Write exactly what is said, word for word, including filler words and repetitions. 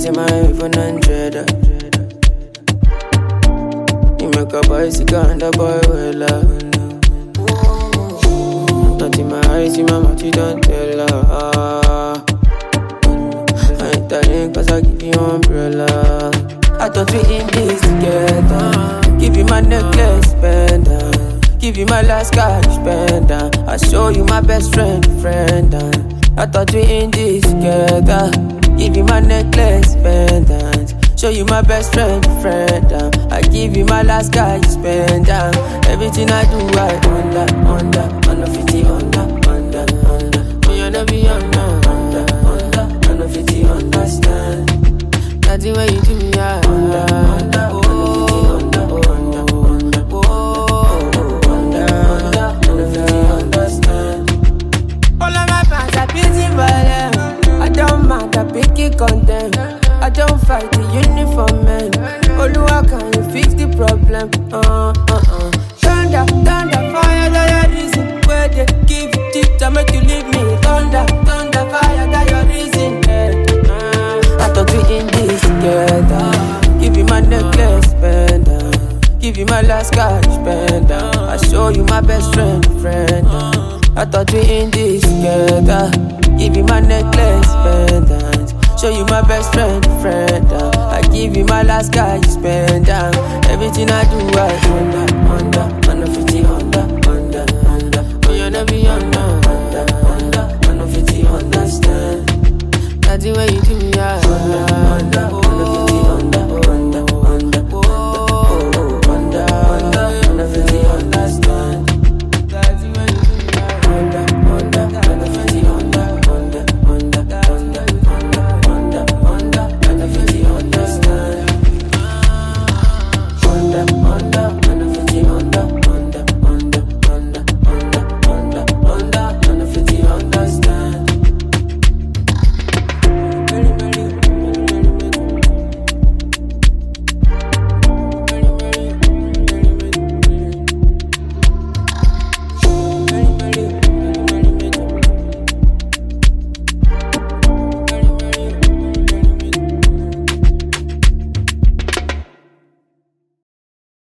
say my iPhone hundred. You make a boy sick and a boy well up. Not in my eyes, in my mouth, you don't tell her. I ain't telling cause I give you umbrella. I thought we in this together. Give you my necklace, pendant. Give you my last cash, pendant. I show you my best friend, friend. I thought we in this together. Give you my necklace, pendant. Show you my best friend, friend. I give you my last cash, pendant. Everything I do, I under, under, under fifty, under, under, under. Me and every under, under, under, under fifty, understand. Nothing when you do me, I under, under, under, under, under, under, under, under fifty, understand. All of my fans are busy for them. I don't mind, I pick it content. I don't fight the uniform man. Oluwa, can you fix the problem? Uh, uh, uh. Thunder, thunder, fire, that your reason. Where they give you cheat to make you leave me. Thunder, thunder, fire, that your reason. Yeah. Uh, I thought we in this together. Give you my necklace, pendant. Give you my last cash, pendant. I show you my best friend, friend. I thought we in this together. Give you my necklace, pendant. Show you my best friend, friend. I give you my last cash, pendant. Everything I do, I under, under, under fifty, under, under, under. Oh, you never be under, under, under, under fifty, understand. That's the way you do.